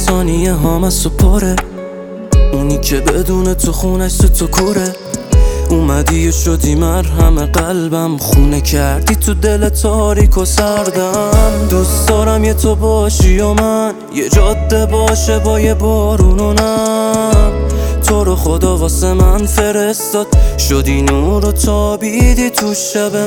ثانیه هامست و پره، اونی که بدون تو خونش تو کوره. اومدی و شدی مرهم قلبم، خونه کردی تو دل تاریک و سردم. دوست دارم یه تو باشی و من، یه جاده باشه با یه بارون و نم. تو رو خدا واسه من فرستاد، شدی نور و تابیدی تو شب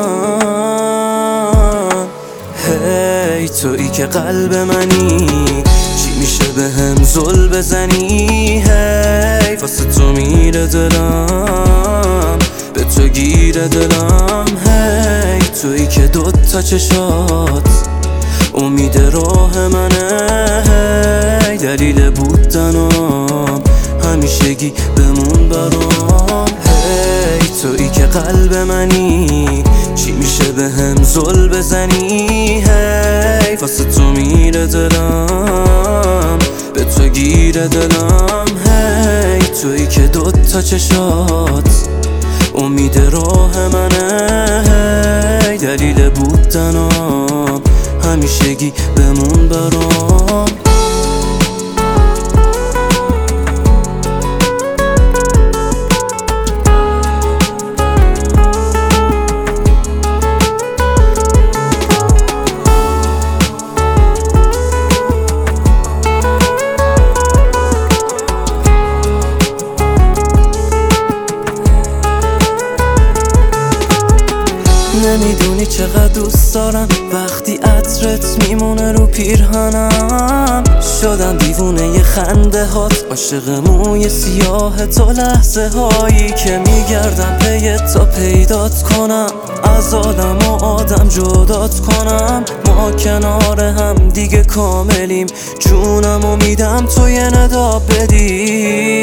من. هی تویی که قلب منی، چی میشه به هم زل بزنی؟ هی واسه تو میره دلم، به تو گیره دلم. هی تویی که دوتا چشات امید راه منه، هی دلیل بودنم همیشگی بمون برام. هی تویی که قلب منی، چی میشه به هم زل بزنی؟ هی واسه تو میره دلم، به تو گیره دلم. هی تویی که دوتا چشات امید راه منه، هی دلیل بودنم همیشگی بمون برام. نمیدونی چقدر دوست دارم وقتی عطرت میمونه رو پیرهنم. شدم دیوونه ی خنده هات، عاشق موی سیاه تو، لحظه هایی که میگردم پیت تا پیدات کنم. از آدم و آدم جدات کنم، ما کنار هم دیگه کاملیم. جونم و میدم تو یه ندا بدی.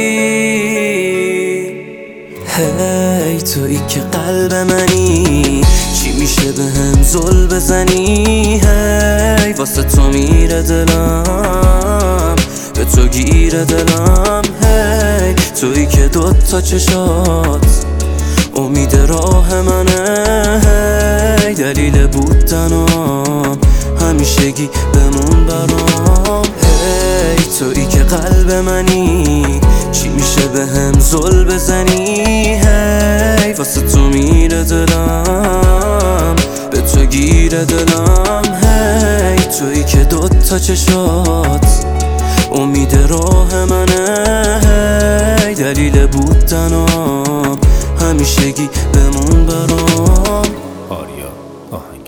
هی تویی که قلب منی، چی میشه به هم زل بزنی؟ هی واسه تو میره دلم، به تو گیره دلم. هی تویی که دوتا چشات امید راه منه، هی دلیل بودنم همیشگی بمون برام. هی تویی که قلب منی، چی میشه به هم زل بزنی؟ هی واسه تو میره دلم، به تو گیره دلم. هی تویی که دوتا چشات امید راه منه، هی دلیل بودنم همیشگی بمون برام. آریا آهنگ